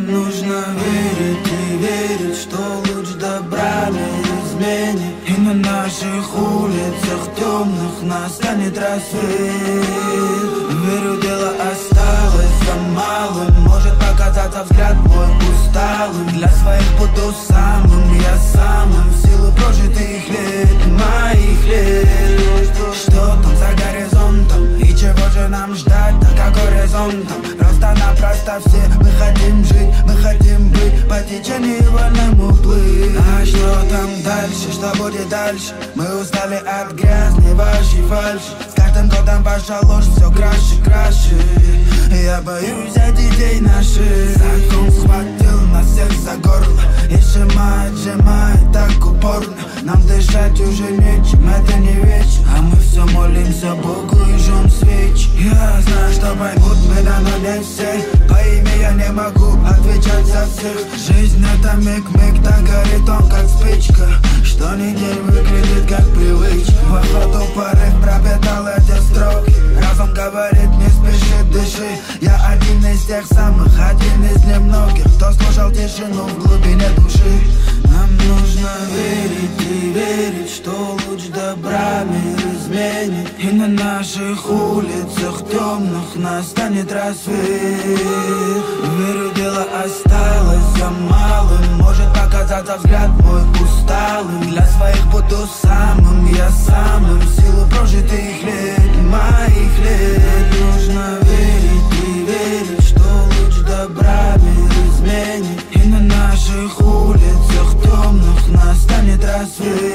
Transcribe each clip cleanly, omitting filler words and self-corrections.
нужно верить и верить, что луч добра не изменит, и на наших улицах темных настанет рассвет. Верю, дело осталось за малым, может показаться взгляд мой усталым. Для своих буду самым, я самым, в силу прожитых лет, моих лет. Что там за горизонтом, и чего же нам ждать, так как горизонтом? Просто-напросто все мы хотим жить, мы хотим быть по течению вольному плыть. А что там дальше, что будет дальше? Мы устали от грязной вашей фальши. С каждым годом ваша ложь все краше, краше. Я боюсь за детей наших. Закон схватил нас всех за горло и сжимает, сжимает так упорно. Нам дышать уже нечем, это не вечер, а мы все молимся Богу и жжем свечи. Я знаю, что поймут меня, но не все. По имени я не могу отвечать за всех. Жизнь это миг-миг, так горит он как спичка, что ни день выглядит как привычка. Походу порыв пропитал эти строки. Разум говорит, не спеши, дыши. Я один из тех самых, один из немногих, кто слушал тишину в глубине души. Нам нужно верить и верить, что луч добра мир изменит, и на наших улицах темных настанет рассвет. Верю, дело осталось за малым, может показаться взгляд мой усталым. Для своих буду самым, я самым, в силу прожитых лет, моих лет. Нужно верить и верить, что луч добра мир изменит, и на наших улицах темных настанет рассвет.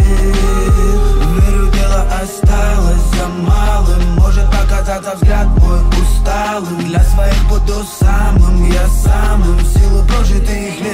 Верю, дело осталось за малым, может показаться взгляд мой усталым. Для своих буду самым, я самым, в силу прожитых лет.